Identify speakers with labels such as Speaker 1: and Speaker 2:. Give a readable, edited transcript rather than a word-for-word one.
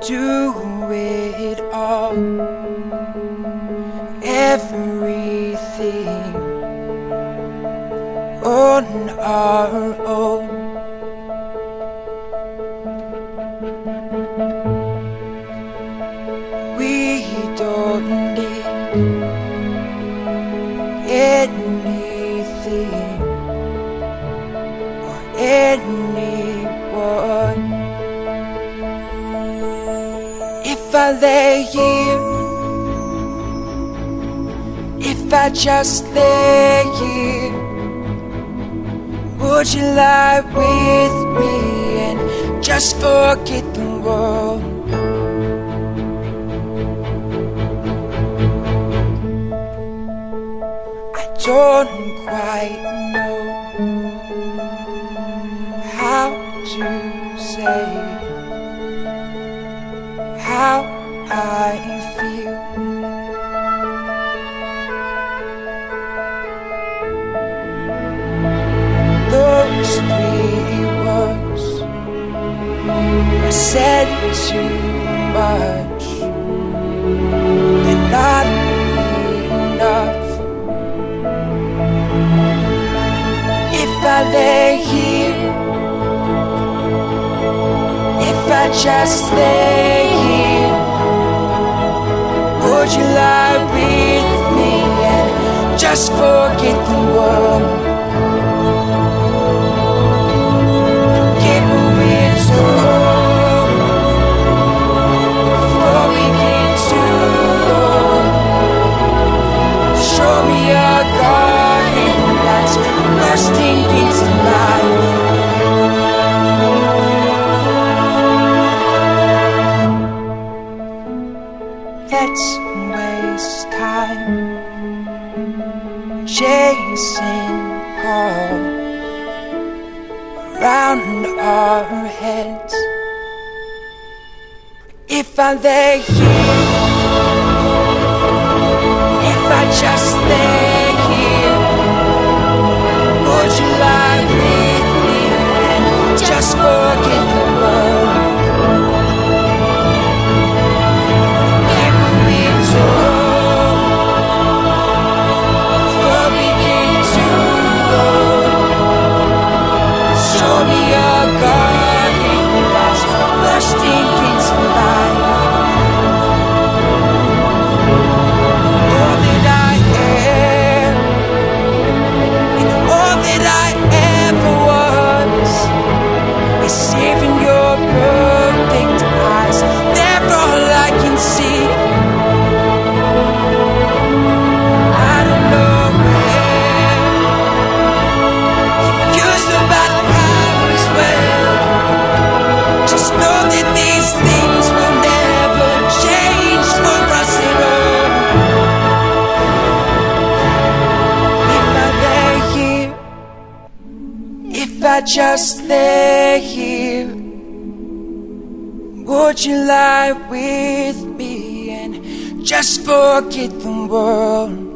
Speaker 1: do it all, everything on our own. We don't need anything or anyone. If I lay here, if I just lay here, would you lie with me and just forget the world? I don't quite know how to say how I feel. Those 3 words I said too much. They're not enough. If I lay here, if I just lay here, would you lie with me and just forget the world? Forget what we're told before we get too old. Show me a garden that's bursting into life. Let's waste time chasing calls around our heads. If I lay here, if I just lay here, would you lie with me and just forget the world? If I just lay here, would you lie with me and just forget the world?